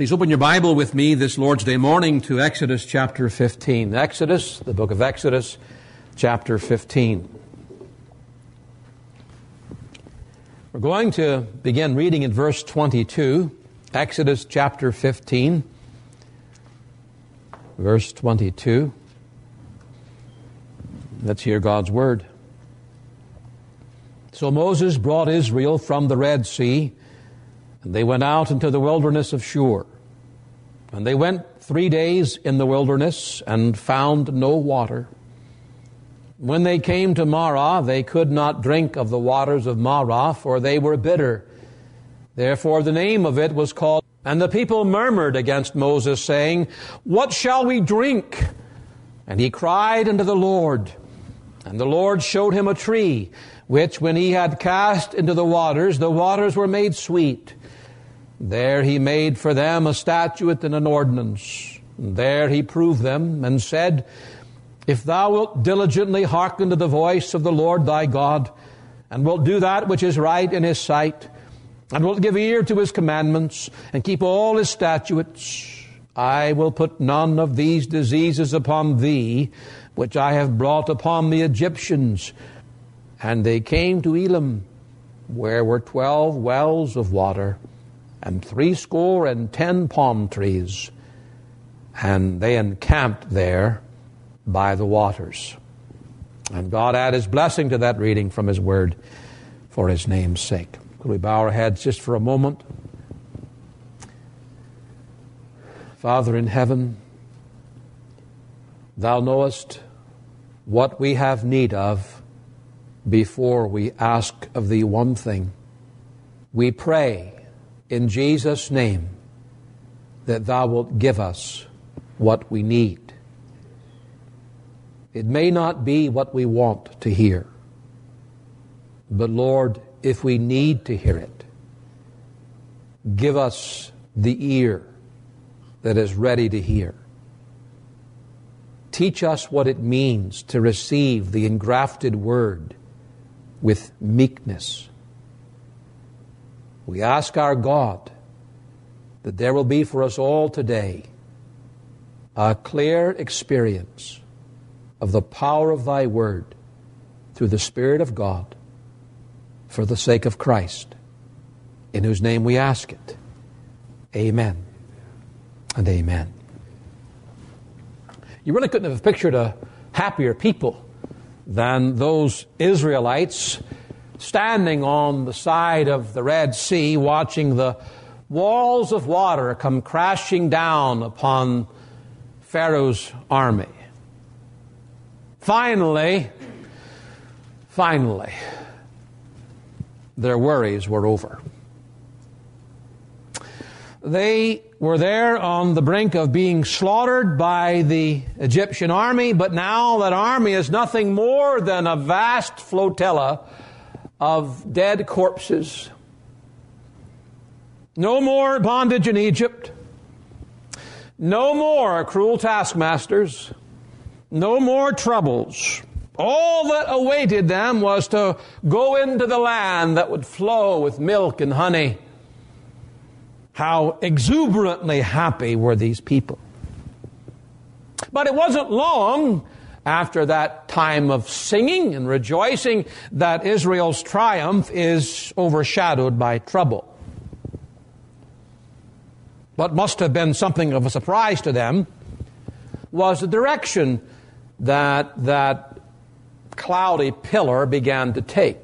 Please open your Bible with me this Lord's Day morning to Exodus chapter 15. Exodus, the book of Exodus, chapter 15. We're going to begin reading in verse 22, Exodus chapter 15, verse 22. Let's hear God's word. So Moses brought Israel from the Red Sea, and they went out into the wilderness of Shur. And they went 3 days in the wilderness and found no water. When they came to Marah, they could not drink of the waters of Marah, for they were bitter. Therefore the name of it was called. And the people murmured against Moses, saying, "What shall we drink?" And he cried unto the Lord. And the Lord showed him a tree, which when he had cast into the waters were made sweet. There he made for them a statute and an ordinance. And there he proved them, and said, "If thou wilt diligently hearken to the voice of the Lord thy God, and wilt do that which is right in his sight, and wilt give ear to his commandments, and keep all his statutes, I will put none of these diseases upon thee, which I have brought upon the Egyptians." And they came to Elim, where were 12 wells of water, and 70 palm trees, and they encamped there by the waters. And God add his blessing to that reading from his word for his name's sake. Could we bow our heads just for a moment? Father in heaven, thou knowest what we have need of before we ask of thee one thing. We pray in Jesus' name that thou wilt give us what we need. It may not be what we want to hear, but Lord, if we need to hear it, give us the ear that is ready to hear. Teach us what it means to receive the engrafted word with meekness. We ask our God that there will be for us all today a clear experience of the power of thy word through the Spirit of God for the sake of Christ, in whose name we ask it. Amen and amen. You really couldn't have pictured a happier people than those Israelites standing on the side of the Red Sea, watching the walls of water come crashing down upon Pharaoh's army. Finally, their worries were over. They were there on the brink of being slaughtered by the Egyptian army, but now that army is nothing more than a vast flotilla of dead corpses. No more bondage in Egypt. No more cruel taskmasters. No more troubles. All that awaited them was to go into the land that would flow with milk and honey. How exuberantly happy were these people. But it wasn't long after that time of singing and rejoicing that Israel's triumph is overshadowed by trouble. What must have been something of a surprise to them was the direction that cloudy pillar began to take.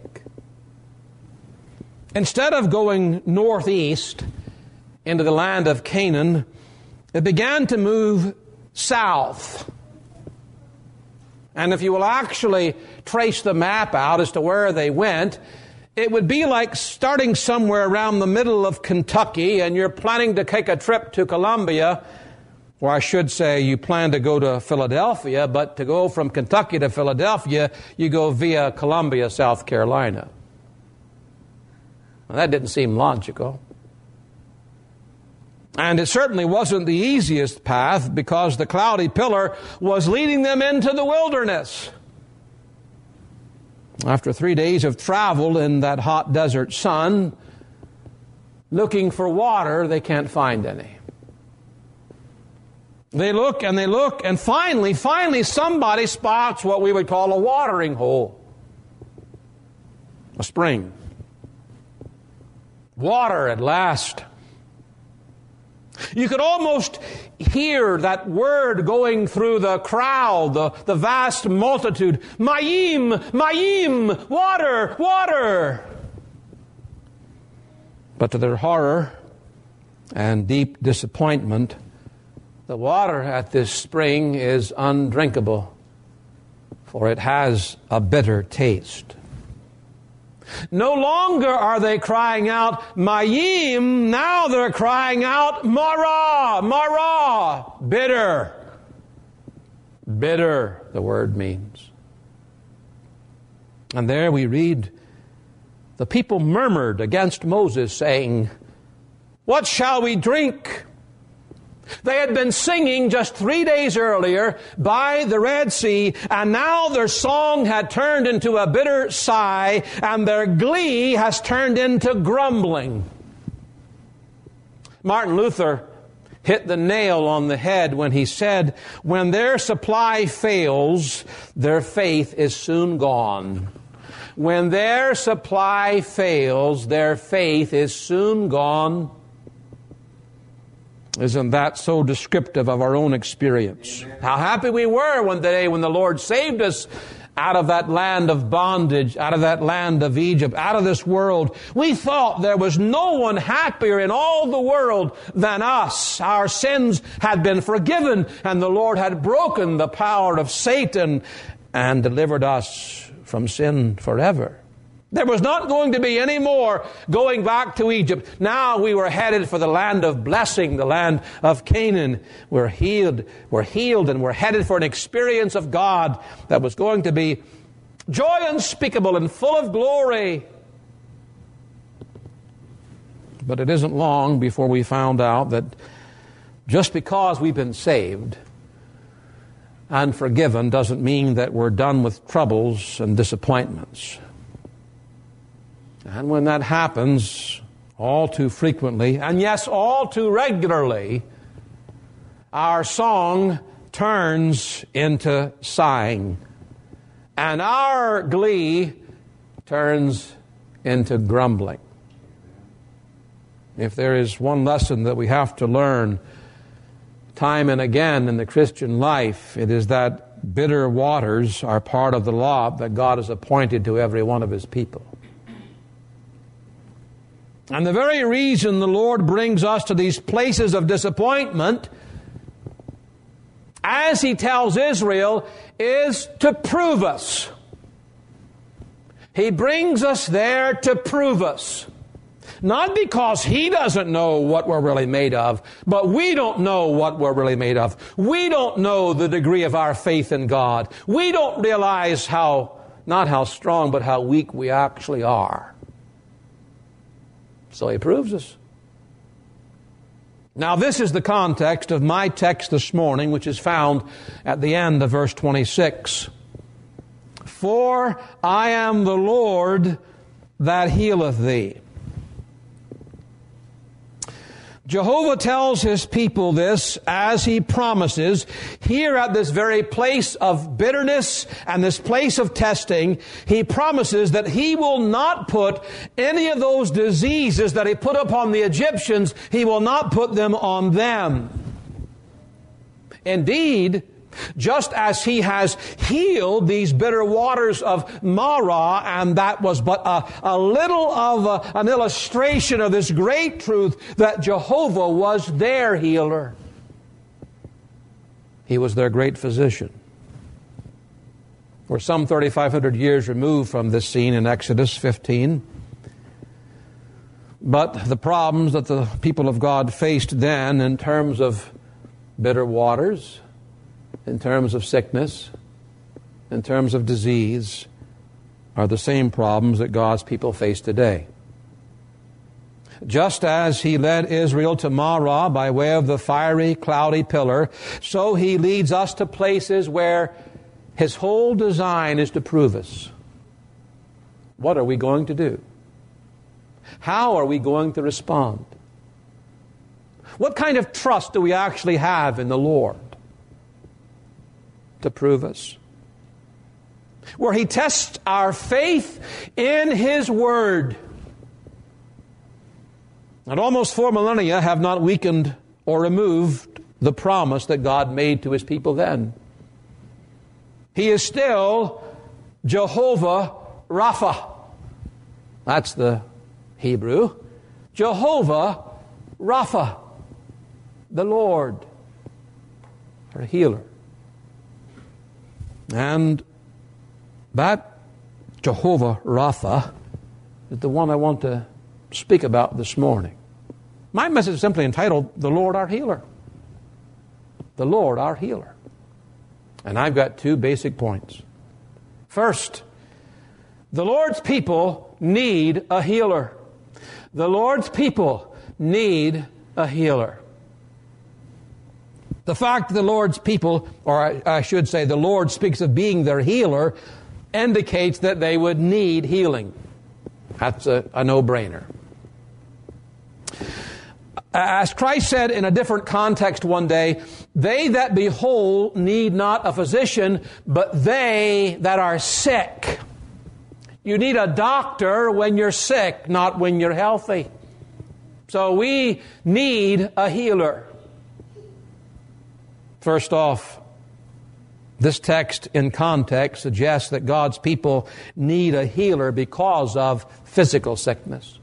Instead of going northeast into the land of Canaan, it began to move south. And if you will actually trace the map out as to where they went, it would be like starting somewhere around the middle of Kentucky and you're planning to take a trip to Columbia, or I should say you plan to go to Philadelphia, but to go from Kentucky to Philadelphia, you go via Columbia, South Carolina. Well, that didn't seem logical. And it certainly wasn't the easiest path, because the cloudy pillar was leading them into the wilderness. After 3 days of travel in that hot desert sun, looking for water, they can't find any. They look, and finally somebody spots what we would call a watering hole. A spring. Water at last. You could almost hear that word going through the crowd, the vast multitude. Mayim, Mayim, water, water. But to their horror and deep disappointment, the water at this spring is undrinkable, for it has a bitter taste. No longer are they crying out, Mayim, now they're crying out, Mara, Mara, bitter. Bitter, the word means. And there we read, the people murmured against Moses, saying, what shall we drink? They had been singing just 3 days earlier by the Red Sea, and now their song had turned into a bitter sigh, and their glee has turned into grumbling. Martin Luther hit the nail on the head when he said, when their supply fails, their faith is soon gone. When their supply fails, their faith is soon gone. Isn't that so descriptive of our own experience? Amen. How happy we were one day when the Lord saved us out of that land of bondage, out of that land of Egypt, out of this world. We thought there was no one happier in all the world than us. Our sins had been forgiven, and the Lord had broken the power of Satan and delivered us from sin forever. There was not going to be any more going back to Egypt. Now we were headed for the land of blessing, the land of Canaan. We're healed, and we're headed for an experience of God that was going to be joy unspeakable and full of glory. But it isn't long before we found out that just because we've been saved and forgiven doesn't mean that we're done with troubles and disappointments. And when that happens, all too frequently, and yes, all too regularly, our song turns into sighing, and our glee turns into grumbling. If there is one lesson that we have to learn time and again in the Christian life, it is that bitter waters are part of the lot that God has appointed to every one of His people. And the very reason the Lord brings us to these places of disappointment, as He tells Israel, is to prove us. He brings us there to prove us. Not because He doesn't know what we're really made of, but we don't know what we're really made of. We don't know the degree of our faith in God. We don't realize not how strong, but how weak we actually are. So He proves us. Now this is the context of my text this morning, which is found at the end of verse 26. For I am the Lord that healeth thee. Jehovah tells His people this as He promises here at this very place of bitterness and this place of testing. He promises that He will not put any of those diseases that He put upon the Egyptians, He will not put them on them. Indeed, just as He has healed these bitter waters of Marah, and that was but a little of an illustration of this great truth that Jehovah was their healer. He was their great physician. We're some 3,500 years removed from this scene in Exodus 15. But the problems that the people of God faced then in terms of bitter waters, in terms of sickness, in terms of disease, are the same problems that God's people face today. Just as He led Israel to Marah by way of the fiery, cloudy pillar, so He leads us to places where His whole design is to prove us. What are we going to do? How are we going to respond? What kind of trust do we actually have in the Lord to prove us? Where He tests our faith in His Word. And almost 4 millennia have not weakened or removed the promise that God made to His people then. He is still Jehovah Rapha. That's the Hebrew. Jehovah Rapha, the Lord, our healer. And that Jehovah Rapha is the one I want to speak about this morning. My message is simply entitled, The Lord Our Healer. The Lord Our Healer. And I've got 2 basic points. First, the Lord's people need a healer. The Lord's people need a healer. The fact that the Lord's people, or I should say the Lord speaks of being their healer, indicates that they would need healing. That's a no-brainer. As Christ said in a different context one day, they that be whole need not a physician, but they that are sick. You need a doctor when you're sick, not when you're healthy. So we need a healer. First off, this text in context suggests that God's people need a healer because of physical sickness.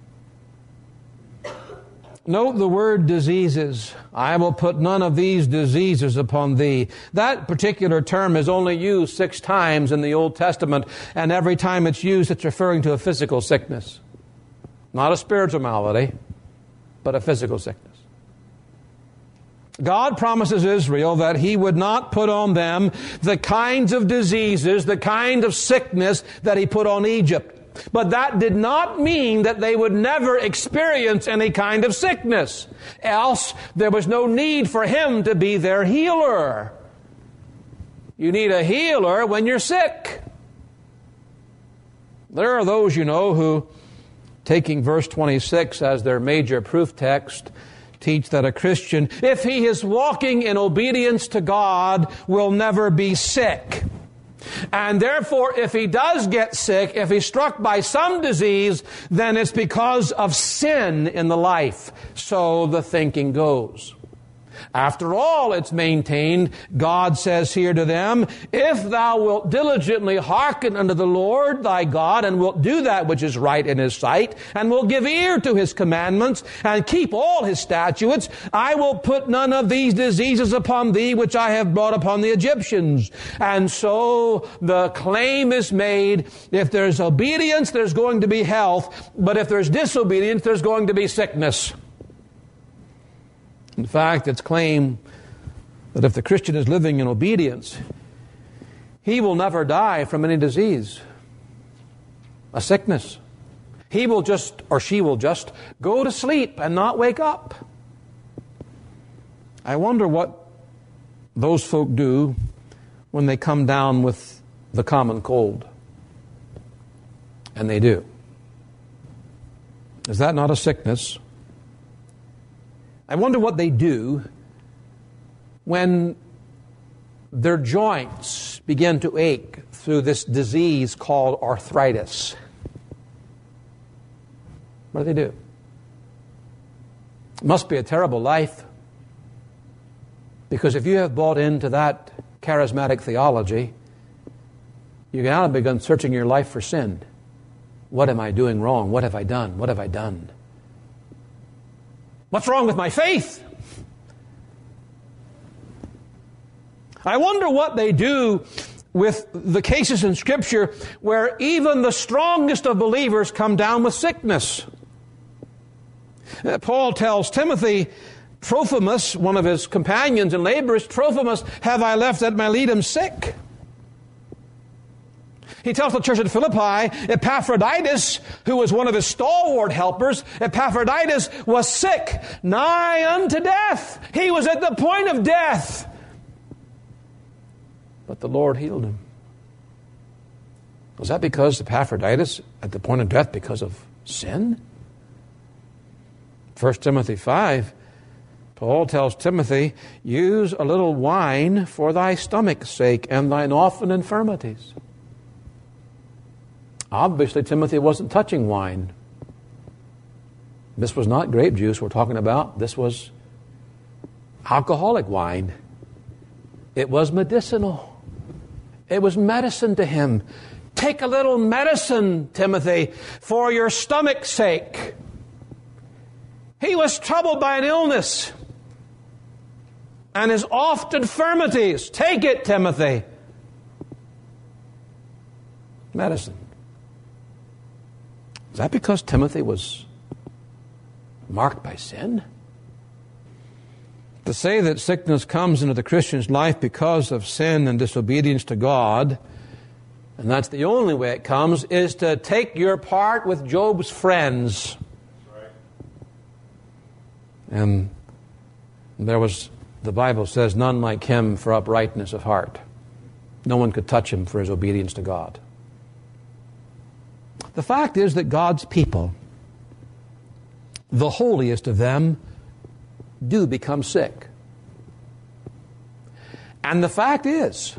Note the word diseases. I will put none of these diseases upon thee. That particular term is only used 6 times in the Old Testament, and every time it's used, it's referring to a physical sickness. Not a spiritual malady, but a physical sickness. God promises Israel that He would not put on them the kinds of diseases, the kind of sickness that He put on Egypt. But that did not mean that they would never experience any kind of sickness. Else, there was no need for Him to be their healer. You need a healer when you're sick. There are those, who, taking verse 26 as their major proof text, teach that a Christian, if he is walking in obedience to God, will never be sick. And therefore, if he does get sick, if he's struck by some disease, then it's because of sin in the life. So the thinking goes. After all, it's maintained, God says here to them, if thou wilt diligently hearken unto the Lord thy God, and wilt do that which is right in His sight, and will give ear to His commandments, and keep all His statutes, I will put none of these diseases upon thee, which I have brought upon the Egyptians. And so the claim is made, if there's obedience, there's going to be health, but if there's disobedience, there's going to be sickness. In fact, it's claimed that if the Christian is living in obedience, he will never die from any disease, a sickness. He will just, or she will just, go to sleep and not wake up. I wonder what those folk do when they come down with the common cold. And they do. Is that not a sickness? I wonder what they do when their joints begin to ache through this disease called arthritis. What do they do? It must be a terrible life. Because if you have bought into that charismatic theology, you can now begin searching your life for sin. What am I doing wrong? What have I done? What have I done? What's wrong with my faith? I wonder what they do with the cases in Scripture where even the strongest of believers come down with sickness. Paul tells Timothy, Trophimus, one of his companions and laborers, Trophimus, have I left at Miletum sick? He tells the church at Philippi, Epaphroditus, who was one of his stalwart helpers, Epaphroditus was sick, nigh unto death. He was at the point of death. But the Lord healed him. Was that because Epaphroditus at the point of death because of sin? 1 Timothy 5 Paul tells Timothy, use a little wine for thy stomach's sake and thine often infirmities. Obviously, Timothy wasn't touching wine. This was not grape juice we're talking about. This was alcoholic wine. It was medicinal. It was medicine to him. Take a little medicine, Timothy, for your stomach's sake. He was troubled by an illness and his oft infirmities. Take it, Timothy. Medicine. Is that because Timothy was marked by sin? To say that sickness comes into the Christian's life because of sin and disobedience to God, and that's the only way it comes, is to take your part with Job's friends. And the Bible says, none like him for uprightness of heart. No one could touch him for his obedience to God. The fact is that God's people, the holiest of them, do become sick. And the fact is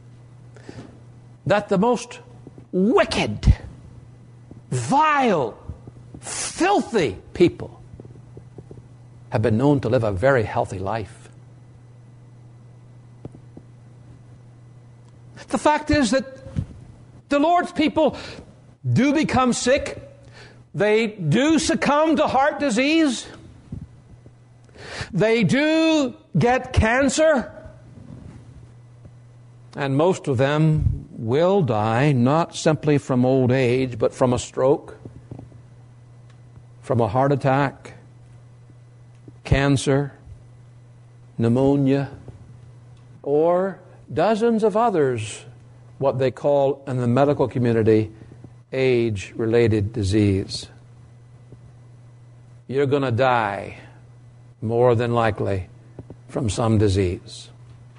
that the most wicked, vile, filthy people have been known to live a very healthy life. The fact is that the Lord's people do become sick. They do succumb to heart disease. They do get cancer. And most of them will die, not simply from old age, but from a stroke, from a heart attack, cancer, pneumonia, or dozens of others, what they call in the medical community, age-related disease. You're going to die, more than likely, from some disease.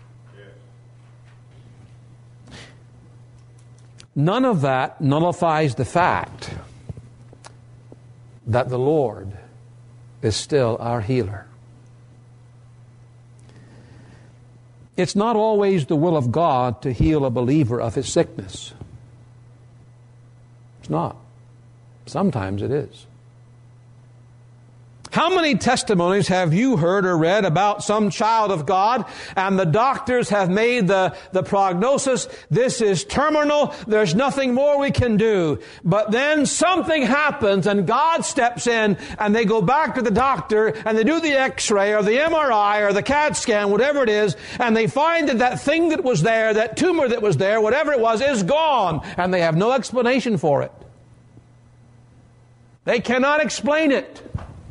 None of that nullifies the fact that the Lord is still our healer. It's not always the will of God to heal a believer of his sickness. It's not. Sometimes it is. How many testimonies have you heard or read about some child of God and the doctors have made the prognosis, this is terminal, there's nothing more we can do. But then something happens and God steps in and they go back to the doctor and they do the x-ray or the MRI or the CAT scan, whatever it is, and they find that that thing that was there, that tumor that was there, whatever it was, is gone. And they have no explanation for it. They cannot explain it.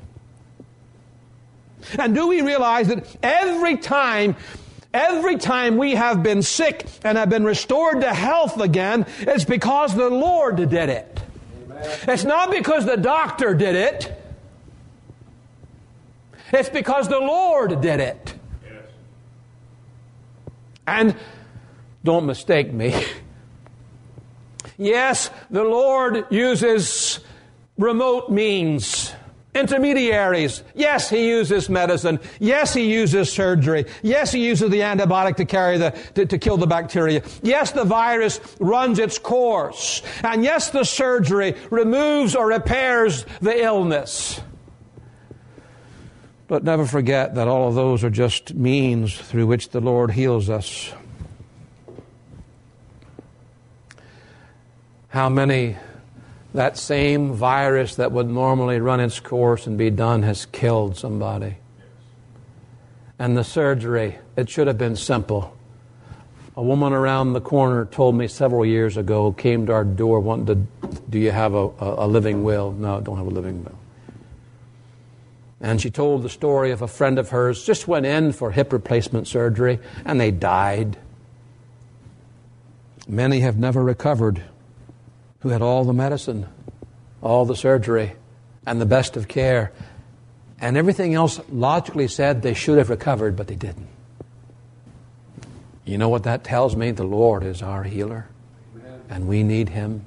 And do we realize that every time we have been sick and have been restored to health again, it's because the Lord did it. Amen. It's not because the doctor did it. It's because the Lord did it. Yes. And don't mistake me. Yes, the Lord uses remote means, intermediaries. Yes, He uses medicine. Yes, He uses surgery. Yes, He uses the antibiotic to carry to kill the bacteria. Yes, the virus runs its course. And yes, the surgery removes or repairs the illness. But never forget that all of those are just means through which the Lord heals us. How many that same virus that would normally run its course and be done has killed somebody. And the surgery, it should have been simple. A woman around the corner told me several years ago, came to our door, wanted to, do you have a living will? No, I don't have a living will. And she told the story of a friend of hers, just went in for hip replacement surgery, and they died. Many have never recovered, who had all the medicine, all the surgery, and the best of care. And everything else logically said they should have recovered, but they didn't. You know what that tells me? The Lord is our healer, and we need Him.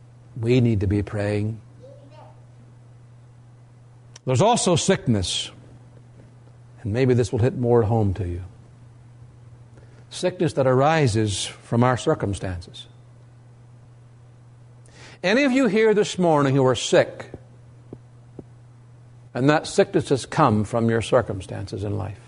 We need to be praying. There's also sickness And maybe this will hit more home to you. Sickness that arises from our circumstances. Any of you here this morning who are sick, and that sickness has come from your circumstances in life.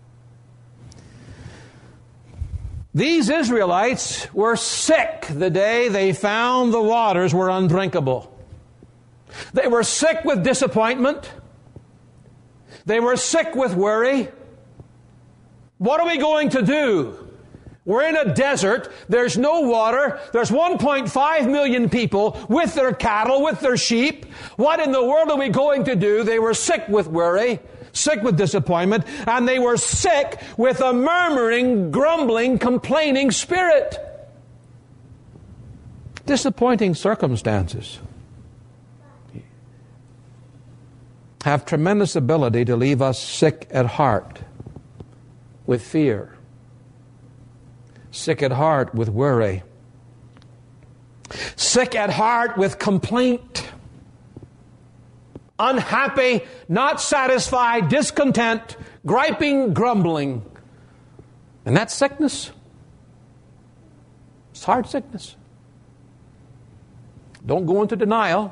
These Israelites were sick the day they found the waters were undrinkable. They were sick with disappointment. They were sick with worry. What are we going to do? We're in a desert. There's no water. There's 1.5 million people with their cattle, with their sheep. What in the world are we going to do? They were sick with worry, sick with disappointment, and they were sick with a murmuring, grumbling, complaining spirit. Disappointing circumstances have tremendous ability to leave us sick at heart with fear, sick at heart with worry, sick at heart with complaint, unhappy, not satisfied, discontent, griping, grumbling. And that's sickness. It's hard sickness. Don't go into denial.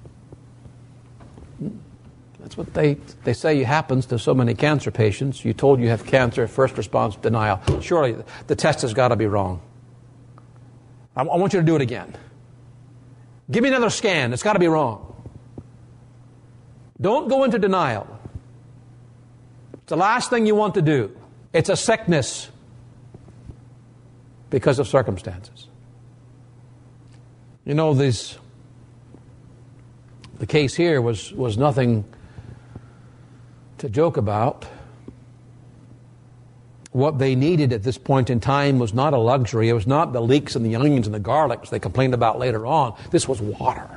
That's what they say happens to so many cancer patients. You told you have cancer, first response, denial. Surely the test has got to be wrong. I want you to do it again. Give me another scan. It's got to be wrong. Don't go into denial. It's the last thing you want to do. It's a sickness because of circumstances. You know, the case here was nothing to joke about. What they needed at this point in time was not a luxury. It was not the leeks and the onions and the garlics they complained about later on. This was water.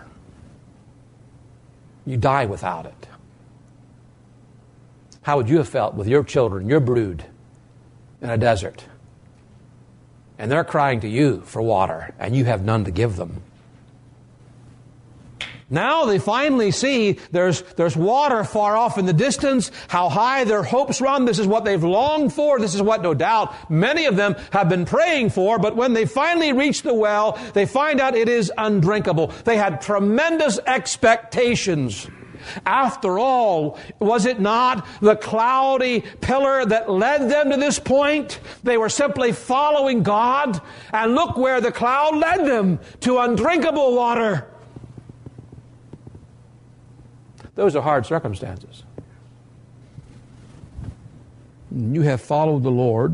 You die without it. How would you have felt with your children, your brood, in a desert? And they're crying to you for water, and you have none to give them. Now they finally see there's water far off in the distance, how high their hopes run. This is what they've longed for. This is what, no doubt, many of them have been praying for. But when they finally reach the well, they find out it is undrinkable. They had tremendous expectations. After all, was it not the cloudy pillar that led them to this point? They were simply following God. And look where the cloud led them, to undrinkable water. Those are hard circumstances. You have followed the Lord,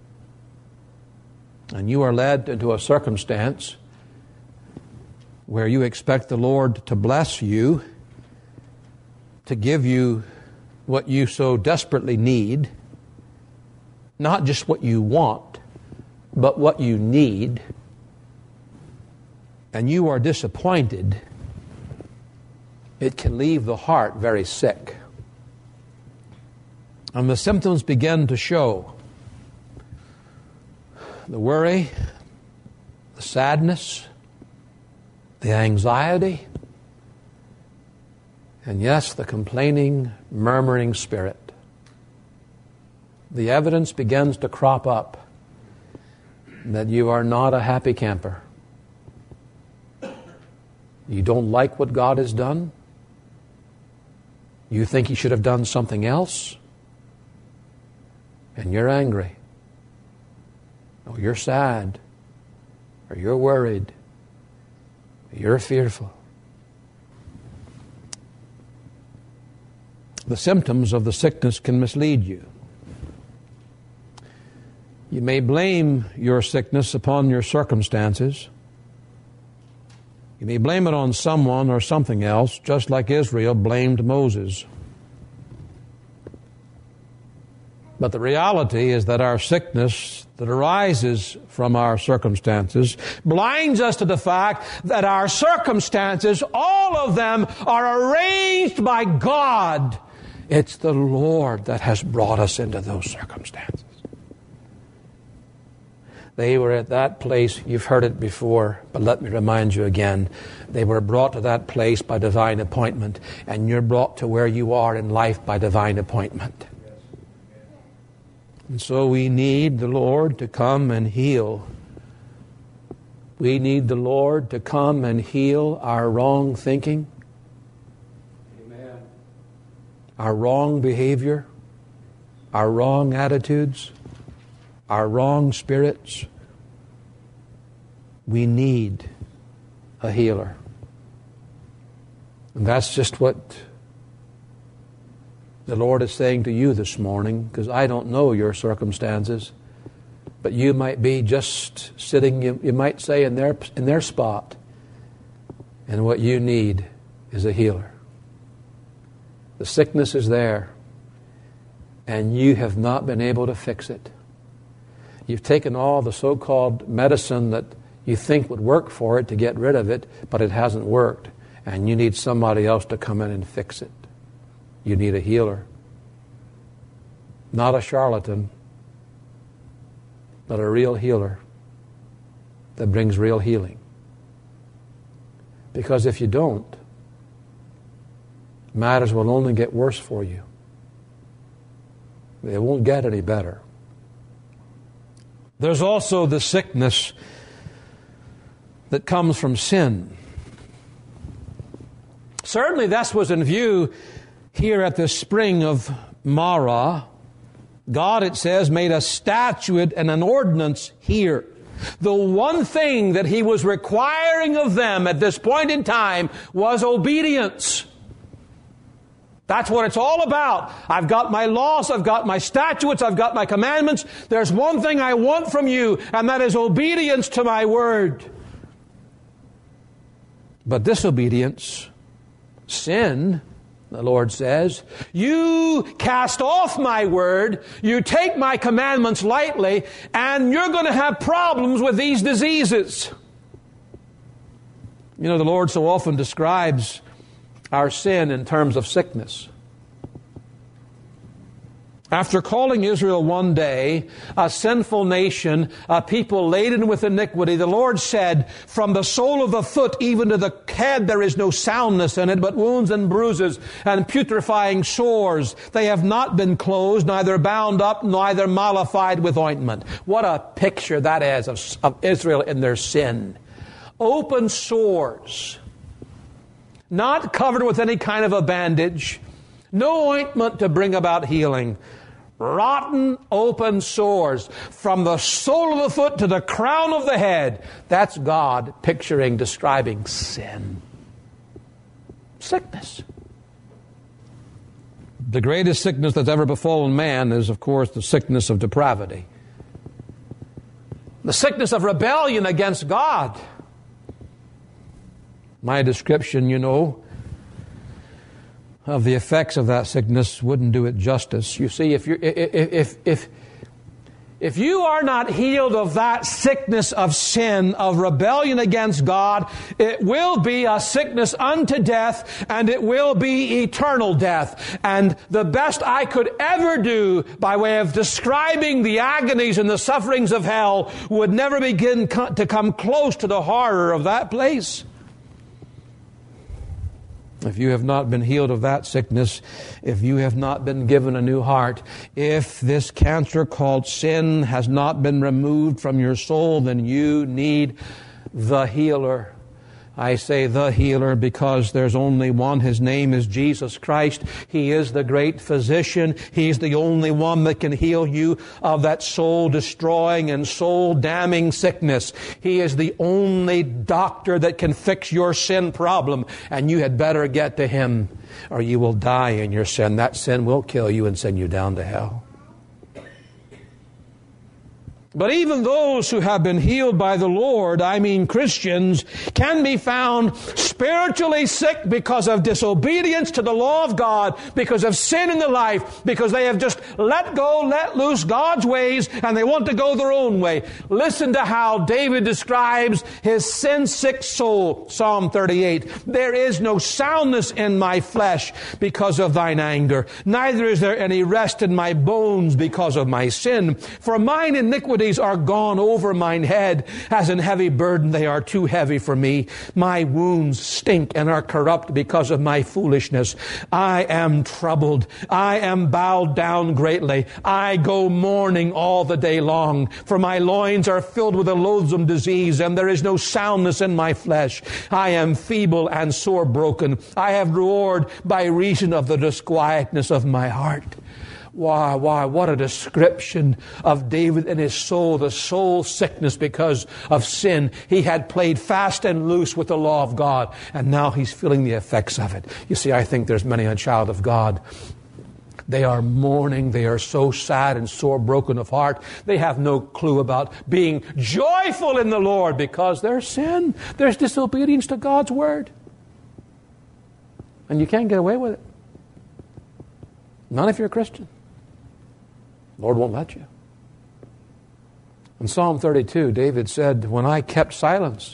and you are led into a circumstance where you expect the Lord to bless you, to give you what you so desperately need, not just what you want, but what you need, and you are disappointed. It can leave the heart very sick. And the symptoms begin to show. The worry, the sadness, the anxiety, and yes, the complaining, murmuring spirit. The evidence begins to crop up that you are not a happy camper. You don't like what God has done. You think He should have done something else. And you're angry. Or you're sad. Or you're worried. You're fearful. The symptoms of the sickness can mislead you. You may blame your sickness upon your circumstances. You may blame it on someone or something else, just like Israel blamed Moses. But the reality is that our sickness that arises from our circumstances blinds us to the fact that our circumstances, all of them, are arranged by God. It's the Lord that has brought us into those circumstances. They were at that place, you've heard it before, but let me remind you again. They were brought to that place by divine appointment, and you're brought to where you are in life by divine appointment. And so we need the Lord to come and heal. We need the Lord to come and heal our wrong thinking, Amen. our wrong behavior, our wrong attitudes, our wrong spirits. We need a healer. And that's just what the Lord is saying to you this morning, because I don't know your circumstances, but you might be just sitting, you might say, in their spot, and what you need is a healer. The sickness is there, and you have not been able to fix it. You've taken all the so-called medicine that you think would work for it to get rid of it, but it hasn't worked, and you need somebody else to come in and fix it. You need a healer. Not a charlatan, but a real healer that brings real healing. Because if you don't, matters will only get worse for you. They won't get any better. There's also the sickness that comes from sin. Certainly this was in view here at the spring of Marah. God, it says, made a statute and an ordinance here. The one thing that He was requiring of them at this point in time was obedience. That's what it's all about. I've got my laws, I've got my statutes, I've got my commandments. There's one thing I want from you, and that is obedience to my word. But disobedience, sin, the Lord says, you cast off my word, you take my commandments lightly, and you're going to have problems with these diseases. You know, the Lord so often describes our sin in terms of sickness. After calling Israel one day a sinful nation, a people laden with iniquity, the Lord said, from the sole of the foot even to the head there is no soundness in it, but wounds and bruises and putrefying sores. They have not been closed, neither bound up, neither mollified with ointment. What a picture that is of Israel in their sin. Open sores, not covered with any kind of a bandage, no ointment to bring about healing. Rotten, open sores from the sole of the foot to the crown of the head. That's God picturing, describing sin. Sickness. The greatest sickness that's ever befallen man is, of course, the sickness of depravity. The sickness of rebellion against God. My description, you know, of the effects of that sickness wouldn't do it justice. You see, if you are not healed of that sickness of sin, of rebellion against God, it will be a sickness unto death, and it will be eternal death. And the best I could ever do by way of describing the agonies and the sufferings of hell would never begin to come close to the horror of that place. If you have not been healed of that sickness, if you have not been given a new heart, if this cancer called sin has not been removed from your soul, then you need the healer. I say the healer because there's only one. His name is Jesus Christ. He is the great physician. He's the only one that can heal you of that soul-destroying and soul-damning sickness. He is the only doctor that can fix your sin problem, and you had better get to Him, or you will die in your sin. That sin will kill you and send you down to hell. But even those who have been healed by the Lord, I mean Christians, can be found spiritually sick because of disobedience to the law of God, because of sin in their life, because they have just let go, let loose God's ways, and they want to go their own way. Listen to how David describes his sin-sick soul, Psalm 38. There is no soundness in my flesh because of thine anger, neither is there any rest in my bones because of my sin. For mine iniquity iniquities are gone over mine head. As an heavy burden, they are too heavy for me. My wounds stink and are corrupt because of my foolishness. I am troubled. I am bowed down greatly. I go mourning all the day long. For my loins are filled with a loathsome disease, and there is no soundness in my flesh. I am feeble and sore broken. I have roared by reason of the disquietness of my heart. Why, what a description of David in his soul, the soul sickness because of sin. He had played fast and loose with the law of God, and now he's feeling the effects of it. You see, I think there's many a child of God. They are mourning. They are so sad and sore broken of heart. They have no clue about being joyful in the Lord because there's sin. There's disobedience to God's word. And you can't get away with it. Not if you're a Christian. The Lord won't let you. In Psalm 32, David said, when I kept silence,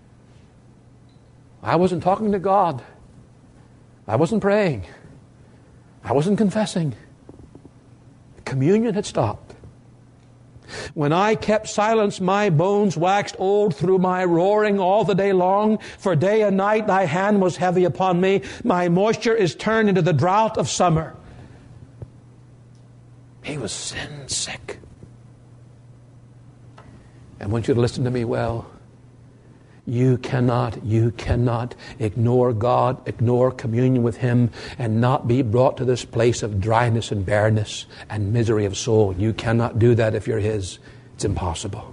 I wasn't talking to God. I wasn't praying. I wasn't confessing. Communion had stopped. When I kept silence, my bones waxed old through my roaring all the day long. For day and night thy hand was heavy upon me. My moisture is turned into the drought of summer. He was sin sick. I want you to listen to me well. You cannot ignore God, ignore communion with Him, and not be brought to this place of dryness and barrenness and misery of soul. You cannot do that if you're His. It's impossible.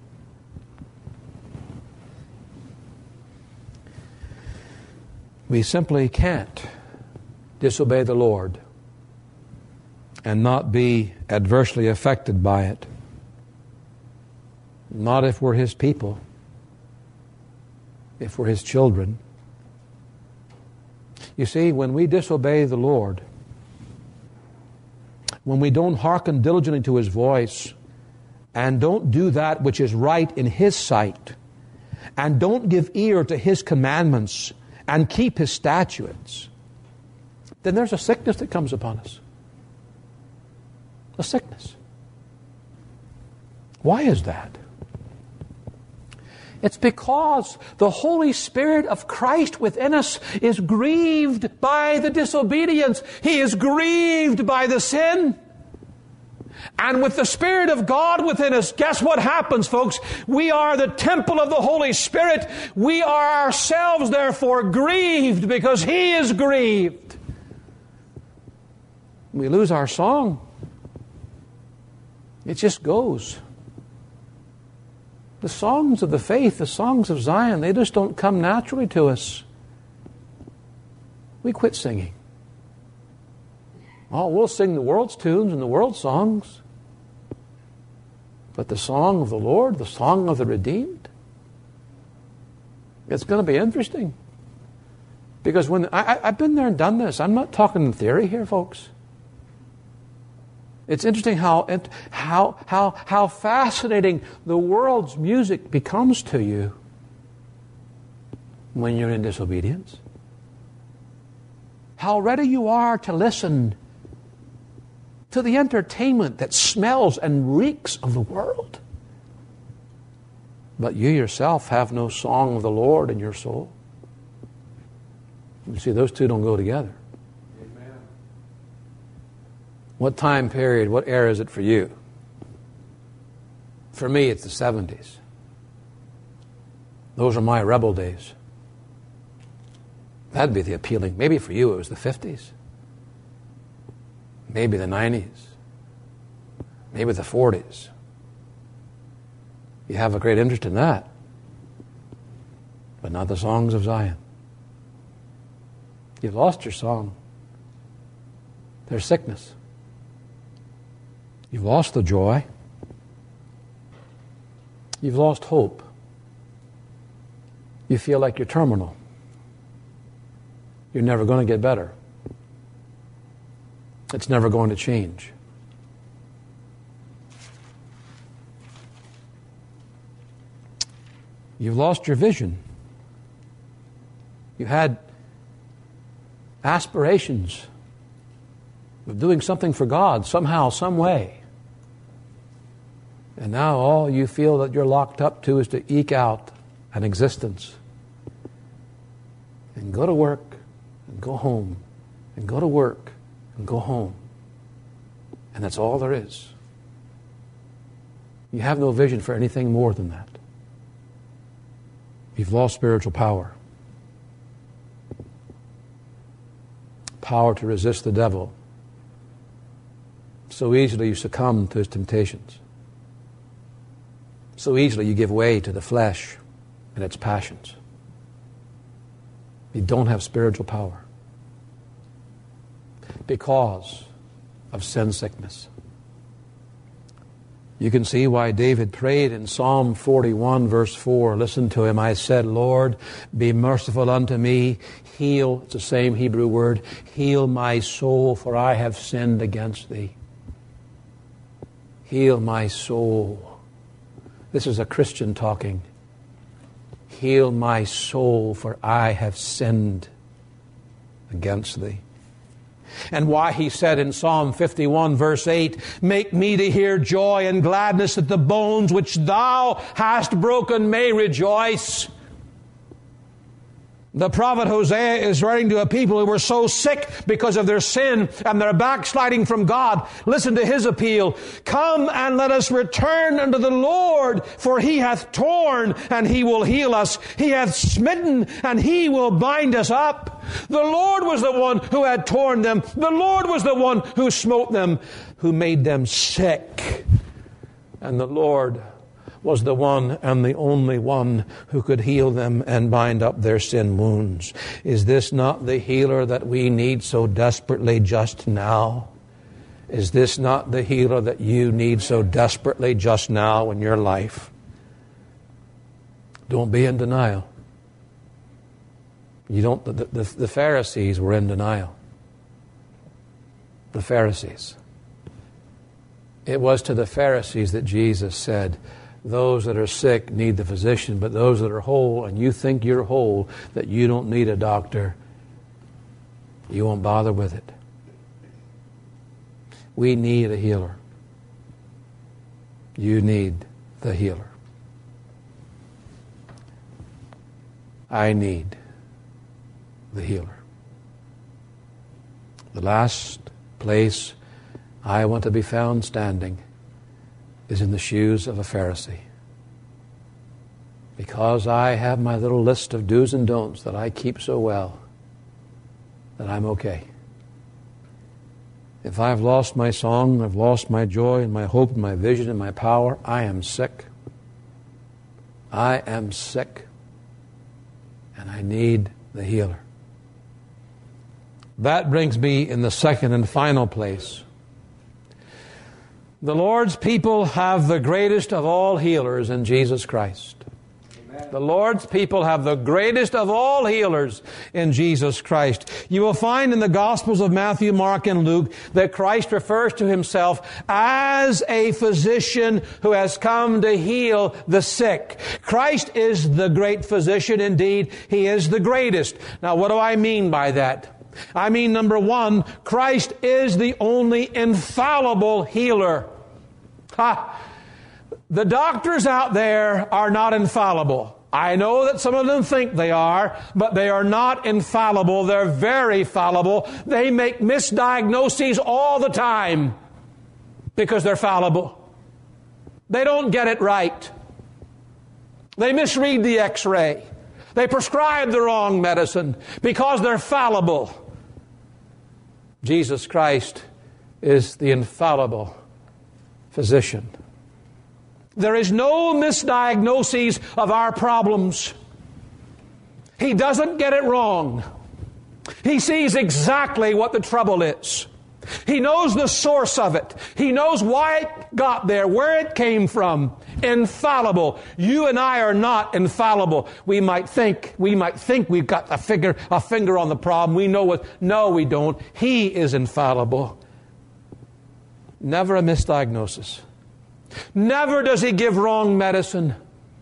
We simply can't disobey the Lord and not be adversely affected by it. Not if we're His people. If we're His children. You see, when we disobey the Lord, when we don't hearken diligently to His voice, and don't do that which is right in His sight, and don't give ear to His commandments, and keep His statutes, then there's a sickness that comes upon us. A sickness. Why is that? It's because the Holy Spirit of Christ within us is grieved by the disobedience. He is grieved by the sin. And with the Spirit of God within us, guess what happens, folks? We are the temple of the Holy Spirit. We are ourselves, therefore, grieved because He is grieved. We lose our song. It just goes. The songs of the faith, the songs of Zion, they just don't come naturally to us. We quit singing. Oh, we'll sing the world's tunes and the world's songs. But the song of the Lord, the song of the redeemed, it's going to be interesting. Because when I've been there and done this. I'm not talking in theory here, folks. It's interesting how fascinating the world's music becomes to you when you're in disobedience. How ready you are to listen to the entertainment that smells and reeks of the world. But you yourself have no song of the Lord in your soul. You see, those two don't go together. What time period, what era is it for you? For me, it's the 70s. Those are my rebel days. That'd be the appealing. Maybe for you it was the 50s. Maybe the 90s. Maybe the 40s. You have a great interest in that. But not the songs of Zion. You've lost your song. There's sickness. You've lost the joy. You've lost hope. You feel like you're terminal. You're never going to get better. It's never going to change. You've lost your vision. You had aspirations of doing something for God somehow, some way. And now all you feel that you're locked up to is to eke out an existence. And go to work, and go home, and go to work, and go home. And that's all there is. You have no vision for anything more than that. You've lost spiritual power. Power to resist the devil. So easily you succumb to his temptations. So easily you give way to the flesh and its passions. You don't have spiritual power because of sin sickness. You can see why David prayed in Psalm 41 verse 4. Listen to him. I said, Lord, be merciful unto me. Heal, it's the same Hebrew word, heal my soul, for I have sinned against thee. Heal my soul. This is a Christian talking. Heal my soul, for I have sinned against thee. And why he said in Psalm 51 verse 8, make me to hear joy and gladness, that the bones which thou hast broken may rejoice. The prophet Hosea is writing to a people who were so sick because of their sin and their backsliding from God. Listen to his appeal. Come and let us return unto the Lord, for he hath torn and he will heal us. He hath smitten and he will bind us up. The Lord was the one who had torn them. The Lord was the one who smote them, who made them sick. And the Lord was the one and the only one who could heal them and bind up their sin wounds. Is this not the healer that we need so desperately just now? Is this not the healer that you need so desperately just now in your life? Don't be in denial. You don't. The Pharisees were in denial. The Pharisees. It was to the Pharisees that Jesus said, those that are sick need the physician, but those that are whole, and you think you're whole, that you don't need a doctor, you won't bother with it. We need a healer. You need the healer. I need the healer. The last place I want to be found standing is in the shoes of a Pharisee. Because I have my little list of do's and don'ts that I keep so well, that I'm okay. If I've lost my song, I've lost my joy and my hope and my vision and my power, I am sick. I am sick. And I need the healer. That brings me in the second and final place. The Lord's people have the greatest of all healers in Jesus Christ. Amen. The Lord's people have the greatest of all healers in Jesus Christ. You will find in the Gospels of Matthew, Mark, and Luke that Christ refers to himself as a physician who has come to heal the sick. Christ is the great physician. Indeed, he is the greatest. Now, what do I mean by that? I mean, number one, Christ is the only infallible healer. The doctors out there are not infallible. I know that some of them think they are, but they are not infallible. They're very fallible. They make misdiagnoses all the time because they're fallible. They don't get it right. They misread the x-ray. They prescribe the wrong medicine because they're fallible. Jesus Christ is the infallible physician. There is no misdiagnosis of our problems. He doesn't get it wrong. He sees exactly what the trouble is. He knows the source of it. He knows why it got there, where it came from. Infallible. You and I are not infallible. We might think we've got a finger on the problem. We know what. No, we don't. He is infallible. Never a misdiagnosis. Never does he give wrong medicine.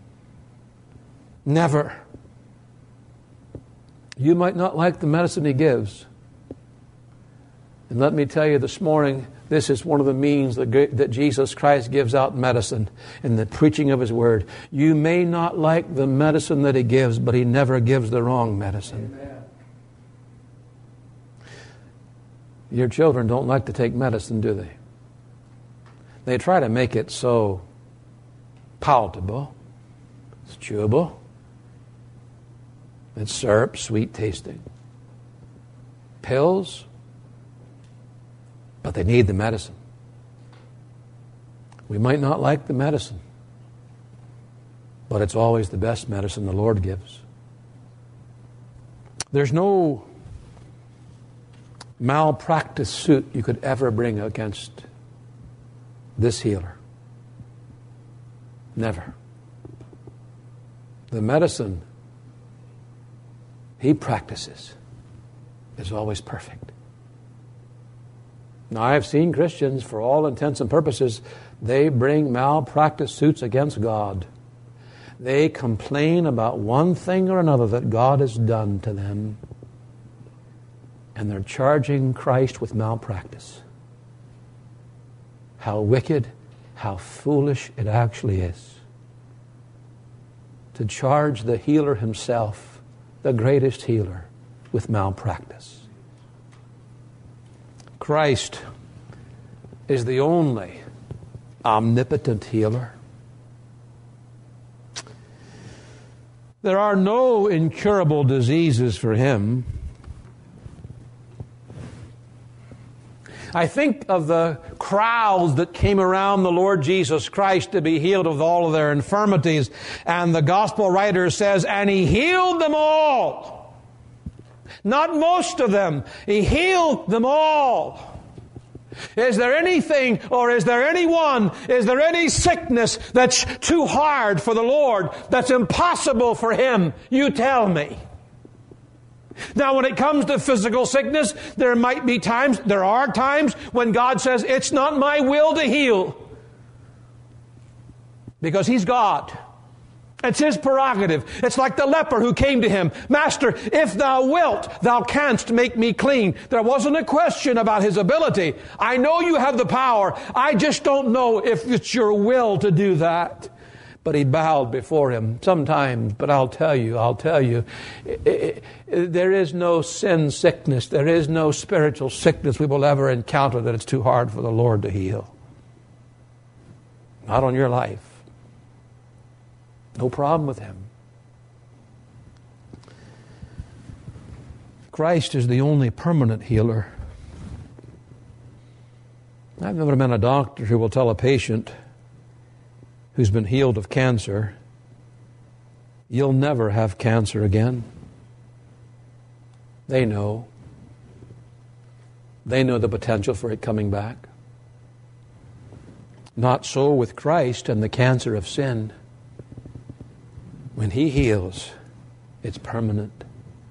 Never. You might not like the medicine he gives. And let me tell you this morning, This is one of the means that Jesus Christ gives out medicine in the preaching of His Word. You may not like the medicine that He gives, but He never gives the wrong medicine. Amen. Your children don't like to take medicine, do they? They try to make it so palatable. It's chewable. It's syrup, sweet tasting. Pills, but they need the medicine. We might not like the medicine, but it's always the best medicine the Lord gives. There's no malpractice suit you could ever bring against this healer. Never. The medicine He practices is always perfect. Now, I have seen Christians, for all intents and purposes, they bring malpractice suits against God. They complain about one thing or another that God has done to them, and they're charging Christ with malpractice. How wicked, how foolish it actually is to charge the healer Himself, the greatest healer, with malpractice. Christ is the only omnipotent healer. There are no incurable diseases for Him. I think of the crowds that came around the Lord Jesus Christ to be healed of all of their infirmities, and the gospel writer says, and He healed them all. Not most of them. He healed them all. Is there anything, or is there anyone, is there any sickness that's too hard for the Lord, that's impossible for Him? You tell me. Now, when it comes to physical sickness, there are times when God says, it's not my will to heal. Because He's God. It's His prerogative. It's like the leper who came to Him. Master, if thou wilt, thou canst make me clean. There wasn't a question about his ability. I know you have the power. I just don't know if it's your will to do that. But he bowed before Him sometimes. But I'll tell you, there is no sin sickness. There is no spiritual sickness we will ever encounter that it's too hard for the Lord to heal. Not on your life. No problem with Him. Christ is the only permanent healer. I've never met a doctor who will tell a patient who's been healed of cancer, you'll never have cancer again. They know. They know the potential for it coming back. Not so with Christ and the cancer of sin. When He heals, it's permanent.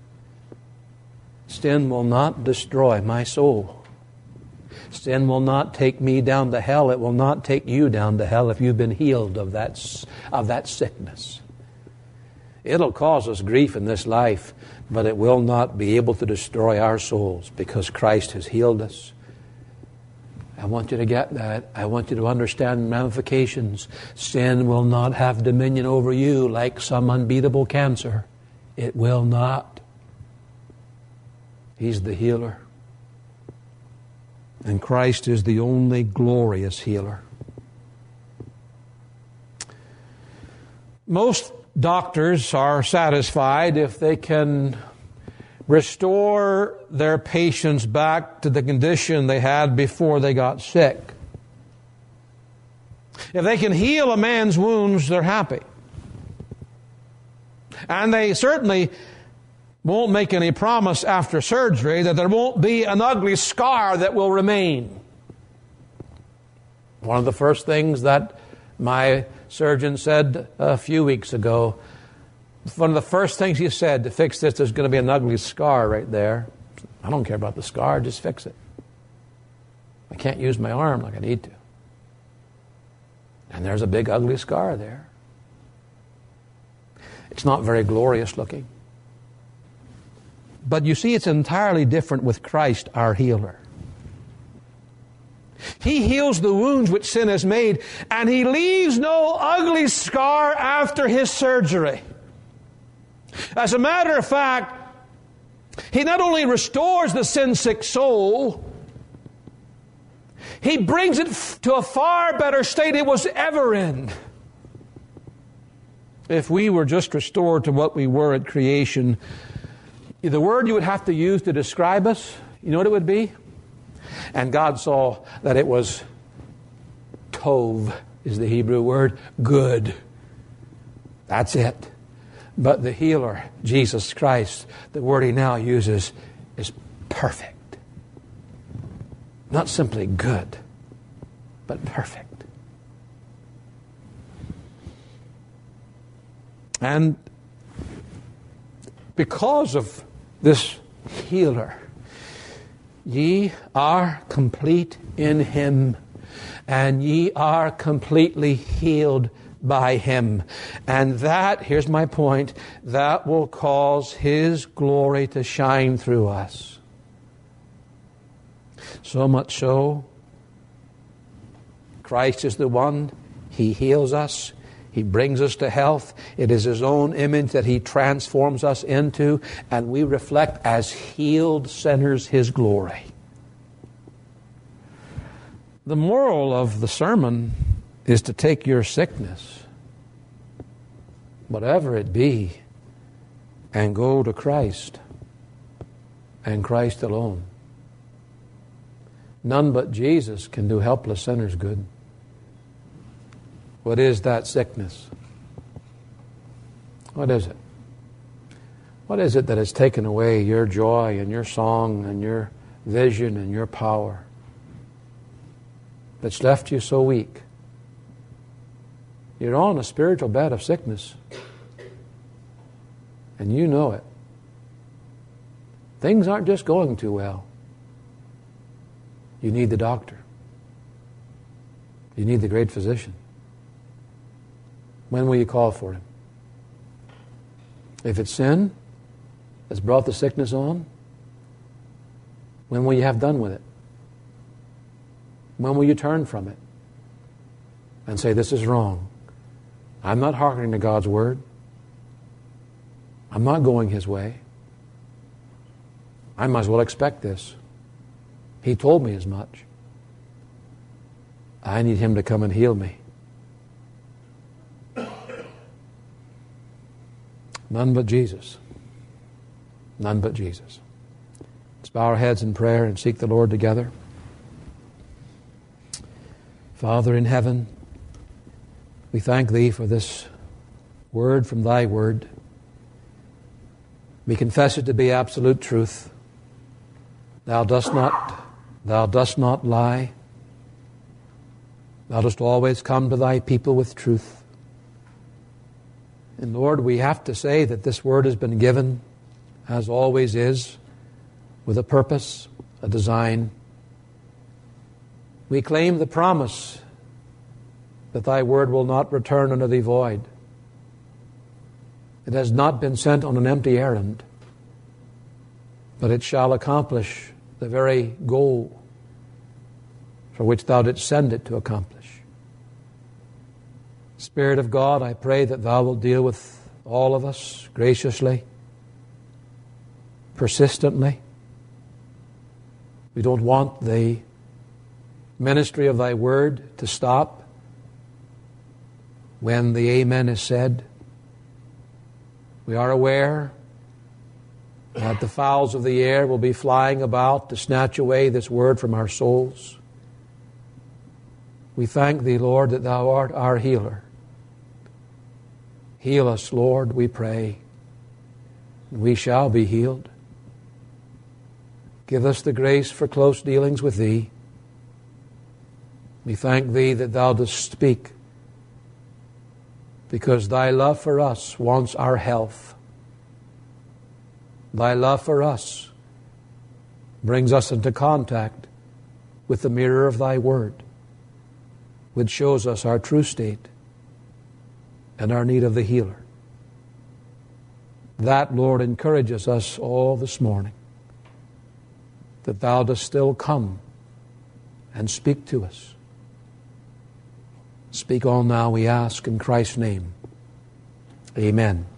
Sin will not destroy my soul. Sin will not take me down to hell. It will not take you down to hell if you've been healed of that sickness. It'll cause us grief in this life, but it will not be able to destroy our souls because Christ has healed us. I want you to get that. I want you to understand ramifications. Sin will not have dominion over you like some unbeatable cancer. It will not. He's the healer. And Christ is the only glorious healer. Most doctors are satisfied if they can restore their patients back to the condition they had before they got sick. If they can heal a man's wounds, they're happy. And they certainly won't make any promise after surgery that there won't be an ugly scar that will remain. One of the first things that my surgeon said a few weeks ago, one of the first things he said, to fix this, there's going to be an ugly scar right there. I don't care about the scar, just fix it. I can't use my arm like I need to. And there's a big ugly scar there. It's not very glorious looking. But you see, it's entirely different with Christ, our healer. He heals the wounds which sin has made, and He leaves no ugly scar after His surgery. As a matter of fact, He not only restores the sin-sick soul, He brings it to a far better state it was ever in. If we were just restored to what we were at creation, the word you would have to use to describe us, you know what it would be? And God saw that it was tov, is the Hebrew word, good. That's it. But the healer, Jesus Christ, the word He now uses is perfect. Not simply good, but perfect. And because of this healer, ye are complete in Him, and ye are completely healed by Him. And that, here's my point, that will cause His glory to shine through us. So much so, Christ is the one, He heals us, He brings us to health. It is His own image that He transforms us into, and we reflect as healed sinners His glory. The moral of the sermon is to take your sickness, whatever it be, and go to Christ and Christ alone. None but Jesus can do helpless sinners good. What is that sickness? What is it? What is it that has taken away your joy and your song and your vision and your power? That's left you so weak? You're on a spiritual bed of sickness, and you know it. Things aren't just going too well. You need the doctor. You need the great physician. When will you call for Him? If it's sin that's brought the sickness on, when will you have done with it? When will you turn from it and say, this is wrong? I'm not hearkening to God's word. I'm not going His way. I might as well expect this. He told me as much. I need Him to come and heal me. None but Jesus. None but Jesus. Let's bow our heads in prayer and seek the Lord together. Father in heaven, we thank Thee for this word from Thy word. We confess it to be absolute truth. Thou dost not lie. Thou dost always come to Thy people with truth. And Lord, we have to say that this word has been given, as always is, with a purpose, a design. We claim the promise that Thy word will not return unto Thee void. It has not been sent on an empty errand, but it shall accomplish the very goal for which Thou didst send it to accomplish. Spirit of God, I pray that Thou wilt deal with all of us graciously, persistently. We don't want the ministry of Thy word to stop when the amen is said. We are aware that the fowls of the air will be flying about to snatch away this word from our souls. We thank Thee, Lord, that Thou art our healer. Heal us, Lord, we pray. We shall be healed. Give us the grace for close dealings with Thee. We thank Thee that Thou dost speak, because Thy love for us wants our health. Thy love for us brings us into contact with the mirror of Thy word, which shows us our true state and our need of the healer. That, Lord, encourages us all this morning, that Thou dost still come and speak to us. Speak all now, we ask in Christ's name. Amen.